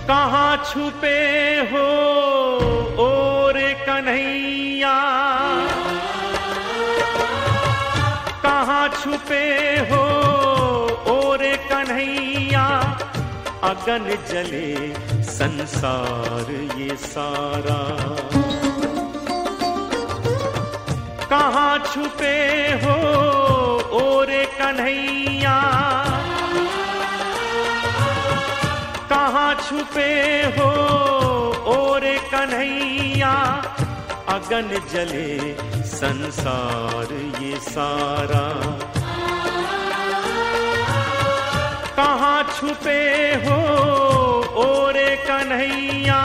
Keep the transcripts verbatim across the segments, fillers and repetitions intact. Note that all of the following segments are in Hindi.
कहाँ छुपे हो और कन्हैया, कहाँ छुपे हो और कन्हैया, अगन जले संसार ये सारा। कहाँ छुपे हो और कन्हैया, कहाँ छुपे हो और कन्हैया, अगन जले संसार ये सारा। कहाँ छुपे हो और कन्हैया।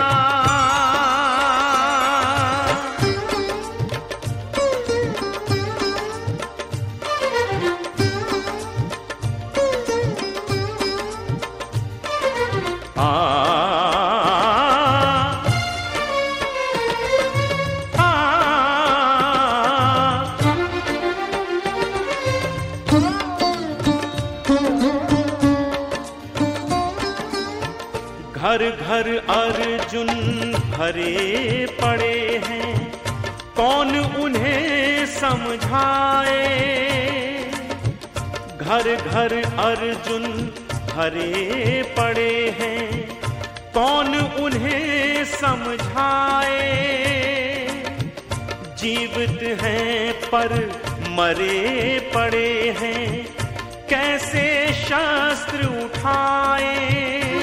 घर घर अर्जुन भरे पड़े हैं, कौन उन्हें समझाए। घर घर अर्जुन भरे पड़े हैं, कौन उन्हें समझाए। जीवित हैं पर मरे पड़े हैं, कैसे शस्त्र उठाए।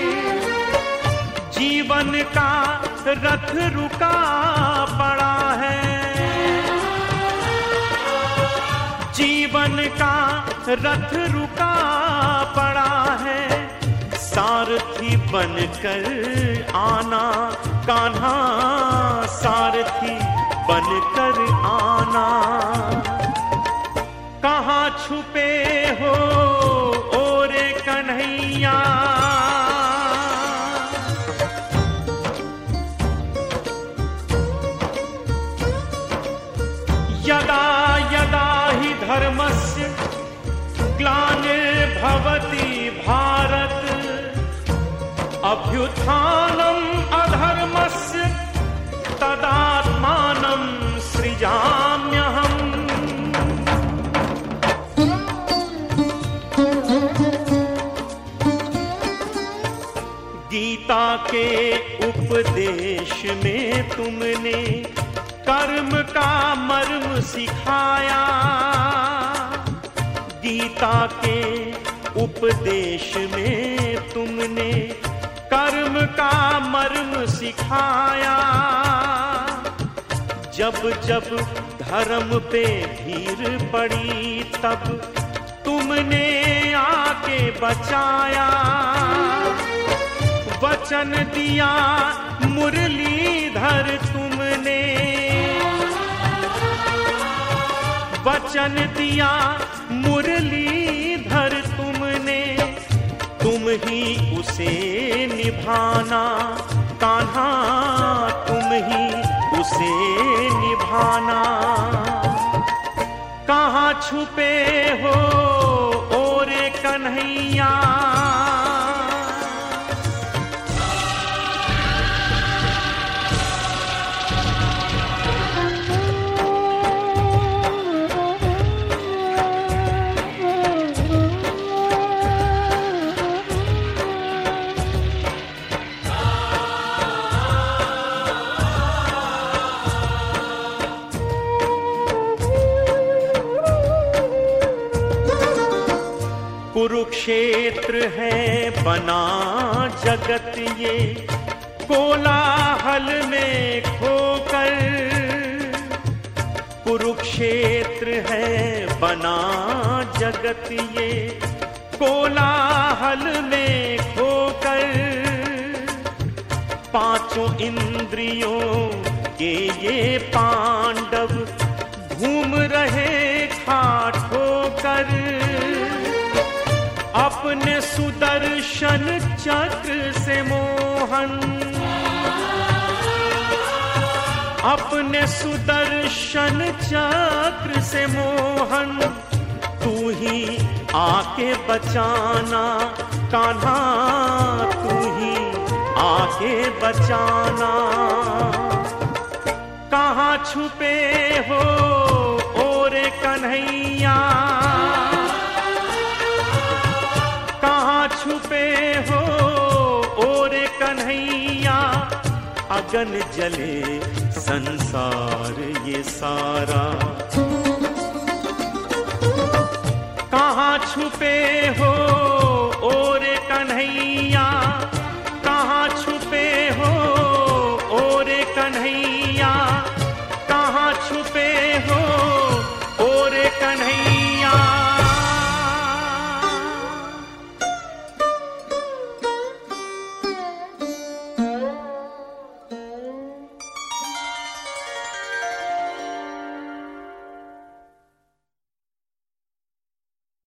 जीवन का रथ रुका पड़ा है, जीवन का रथ रुका पड़ा है। सारथी बनकर आना कान्हा, सारथी बनकर आना। कहाँ छुपे हो और कन्हैया। यदा यदा हि धर्मस्य ग्लानिर्भवति भारत, अभ्युत्थानम् अधर्मस्य तदात्मानं सृजाम्यहम्। गीता के उपदेश में तुमने कर्म का मर्म सिखाया। गीता के उपदेश में तुमने कर्म का मर्म सिखाया। जब जब धर्म पे भीड़ पड़ी, तब तुमने आके बचाया। वचन दिया मुरलीधर तुमने, वचन दिया मुरलीधर तुमने। तुम ही उसे निभाना कान्हा, तुम ही उसे निभाना। कहाँ छुपे हो और कन्हैया। कुरुक्षेत्र है बना जगत ये, कोलाहल में खोकर। कुरुक्षेत्र है बना जगत ये, कोलाहल में खोकर। पांचों इंद्रियों के ये पांडव घूम रहे खाट होकर। अपने सुदर्शन चक्र से मोहन, अपने सुदर्शन चक्र से मोहन। तू ही आके बचाना कान्हा, तू ही आके आके बचाना। कहाँ छुपे हो और कन्हैया, कहाँ छुपे हो और कन्हैया, अगन जले संसार ये सारा। कहाँ छुपे हो और कन्हैया,